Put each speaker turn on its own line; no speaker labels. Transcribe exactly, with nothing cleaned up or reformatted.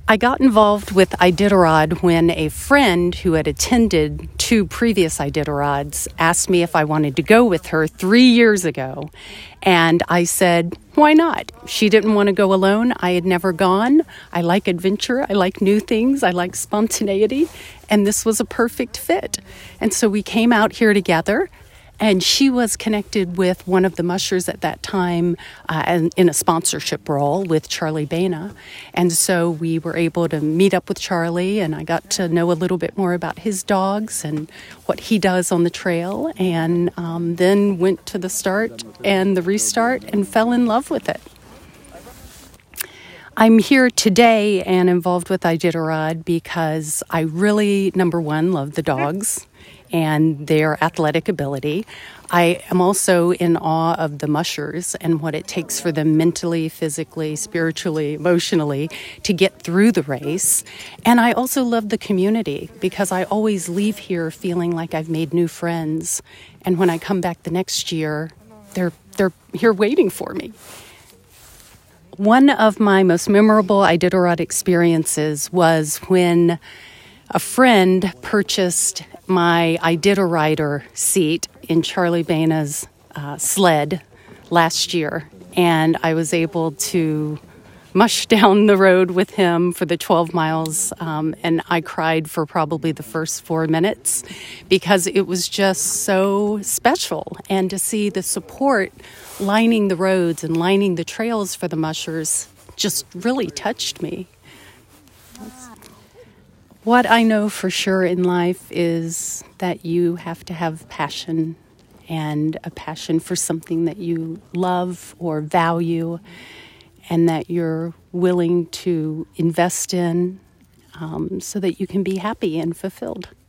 I got involved with Iditarod when a friend who had attended two previous Iditarods asked me if I wanted to go with her three years ago. And I said, why not? She didn't want to go alone. I had never gone. I like adventure. I like new things. I like spontaneity. And this was a perfect fit. And so we came out here together. And she was connected with one of the mushers at that time uh, in a sponsorship role with Charlie Baina. And so we were able to meet up with Charlie, and I got to know a little bit more about his dogs and what he does on the trail, and um, then went to the start and the restart and fell in love with it. I'm here today and involved with Iditarod because I really, number one, love the dogs and their athletic ability. I am also in awe of the mushers and what it takes for them mentally, physically, spiritually, emotionally to get through the race. And I also love the community because I always leave here feeling like I've made new friends. And when I come back the next year, they're they're here waiting for me. One of my most memorable Iditarod experiences was when a friend purchased my Iditarider seat in Charlie Baina's uh, sled last year, and I was able to mush down the road with him for the twelve miles, um, and I cried for probably the first four minutes because it was just so special, and to see the support lining the roads and lining the trails for the mushers just really touched me. What I know for sure in life is that you have to have passion, and a passion for something that you love or value, and that you're willing to invest in um, so that you can be happy and fulfilled.